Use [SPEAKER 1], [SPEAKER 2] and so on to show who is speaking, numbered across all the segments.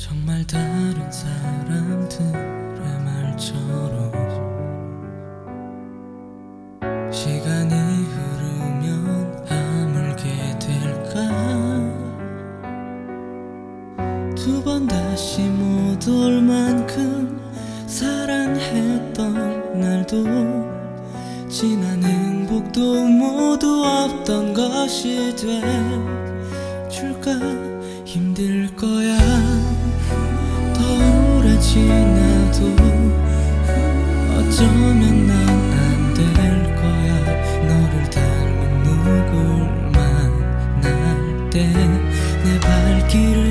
[SPEAKER 1] 정말 다른 사람들의 말처럼 시간이 흐르면 아물게 될까. 두 번 다시 못 올 만큼 사랑했던 날도 지난 행복도 모두 없던 것이 돼줄까. 힘들 거야. 더 오래 지나도 어쩌면 난 안 될 거야. 너를 닮은 누굴 만날 때 내 발길을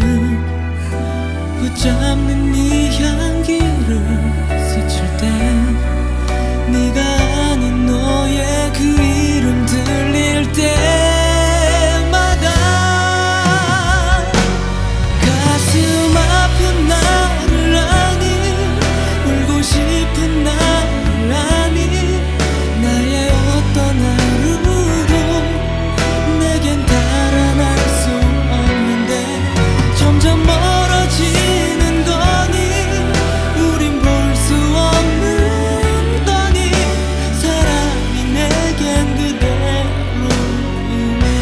[SPEAKER 1] 붙잡는 네 향기를 스칠 때 네가 아닌 너의 그 이름 들릴 때마다 가슴 아픈 나를 아니, 울고 싶은 나를 아니, 나의 어떤 하루도 내겐 달아날 수 없는데 점점 멀어지는 거니, 우린 볼 수 없는 거니, 사랑이 내겐 그대로인데.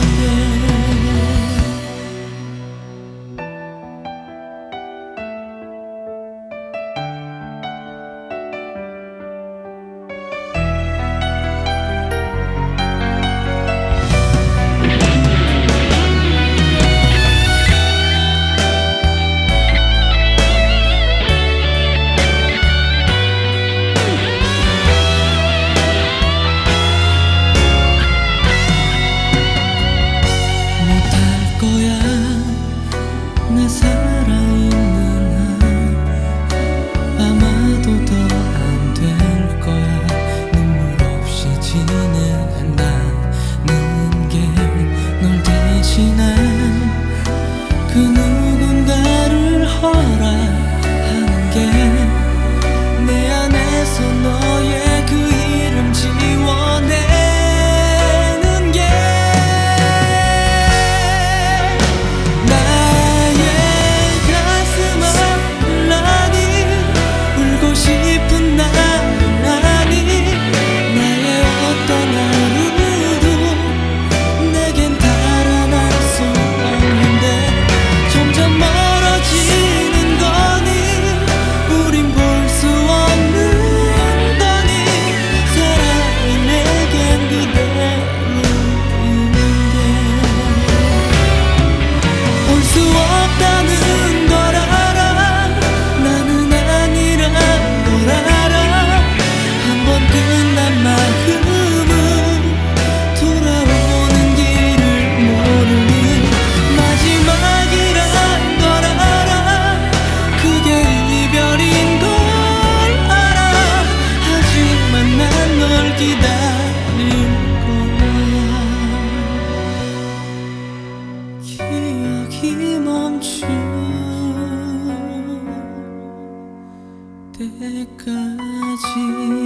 [SPEAKER 1] 못할 거야. 내 살아있는 한 아마도 더 안 될 거야. 눈물 없이 지낸다는 게 널 대신한 그 누군가를 허락하는 게 내 안에서 너의 그 이름 지워내는 게 나의 가슴 아플 아니, 울고 싶은 나를 아니, 나의 어떤 하루도 내겐 달아날 수 없는데 점점 멀어지는 거니, 우린 볼 수 없는 거니, 사랑이 내겐 그대로인데. 올 수 없다는 걸 알아. 나는 아니란 걸 알아. 한 번 끝난 마음은 돌아오는 길을 모르는 마지막이란 걸 알아. 그게 이별인 걸 알아. 하지만 난 널 기다릴 거야. 기억이 멈춘 때까지.